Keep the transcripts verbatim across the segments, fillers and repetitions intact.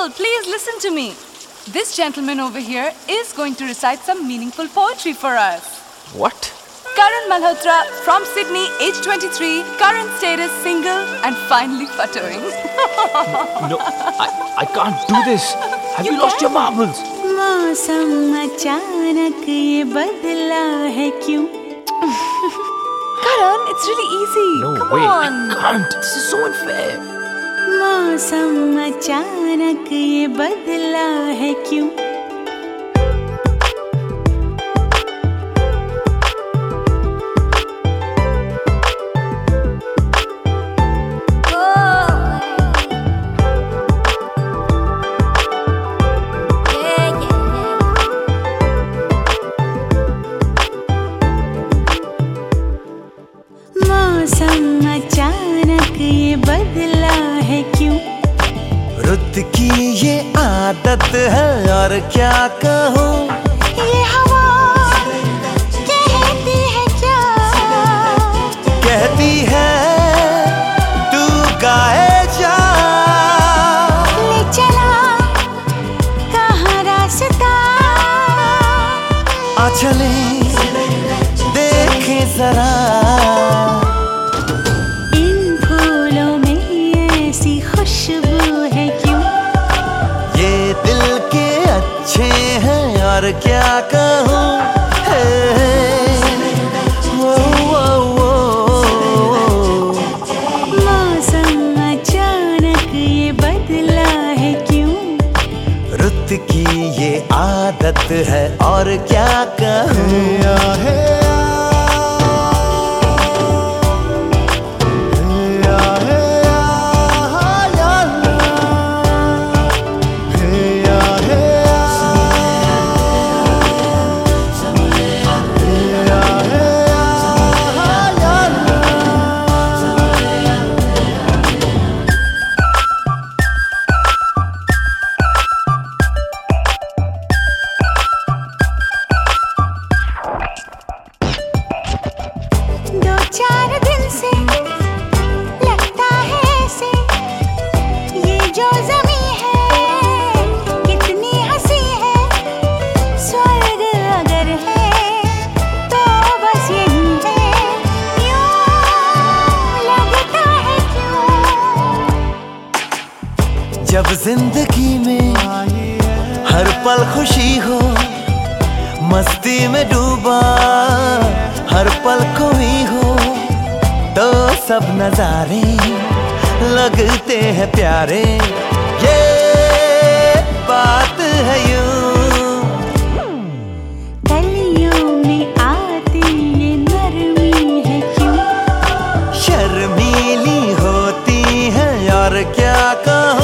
People, please listen to me. This gentleman over here is going to recite some meaningful poetry for us. What? Karan Malhotra from Sydney, age twenty-three, current status single and finally futtering. No, I, I can't do this. Have you, you lost your marbles? मौसम अचानक ये बदला है क्यों? Karan, it's really easy. No Come way, on. I can't. This is so unfair. मौसम अचानक ये बदला है क्यों? मौसम अचानक ये बदला है क्यों? रुत की ये आदत है और क्या कहूँ? ये हवा कहती है क्या? कहती है तू गाए जा। ले चला कहाँ रास्ता? आ चले देखे जरा। और क्या कहूँ? मौसम अचानक ये बदला है क्यों? रुत की ये आदत है और क्या कहूँ? चार दिन से लगता है ऐसे ये जो ज़मीं है कितनी हंसी है। स्वर्ग अगर है तो बस यही है। यूं लगता है क्यों? जब जिंदगी में हर पल खुशी हो, मस्ती में डूबा हर पल कोई हो, तो सब नजारे लगते हैं प्यारे। ये बात है यूं। गलियों में आती ये नरमी है क्यों? शर्मीली होती है और क्या कहूँ?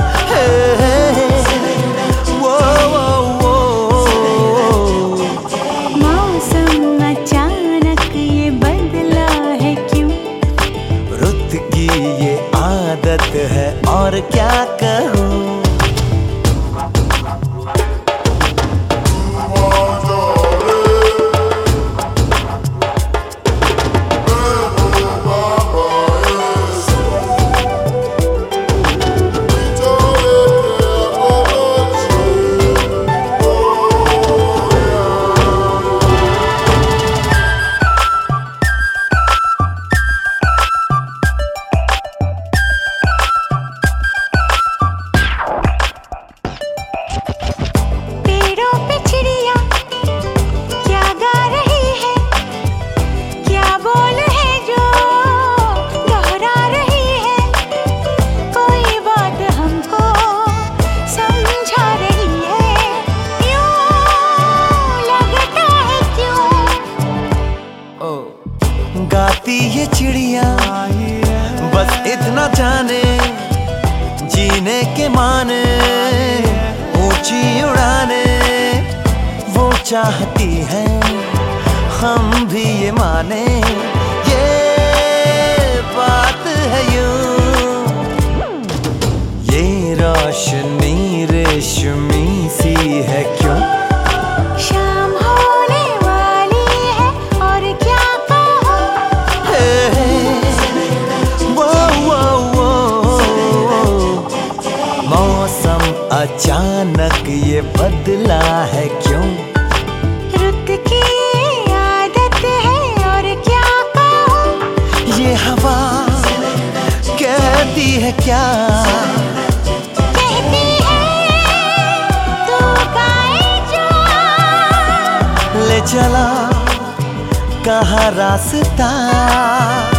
ये आदत है और क्या कहूँ? गाती ये चिड़िया बस इतना जाने, जीने के माने ऊंची उड़ाने वो चाहती है, हम भी ये माने। ये बात है यूं। ये रोशनी रेशमी सी है क्यों? शाम होने वाली है और क्या कहूँ? वो वो वो मौसम अचानक ये बदला है क्यों? रुत की आदत है और क्या कहूँ। ये हवा कहती है क्या? कहती है तू गाए जो। ले चला कहाँ रास्ता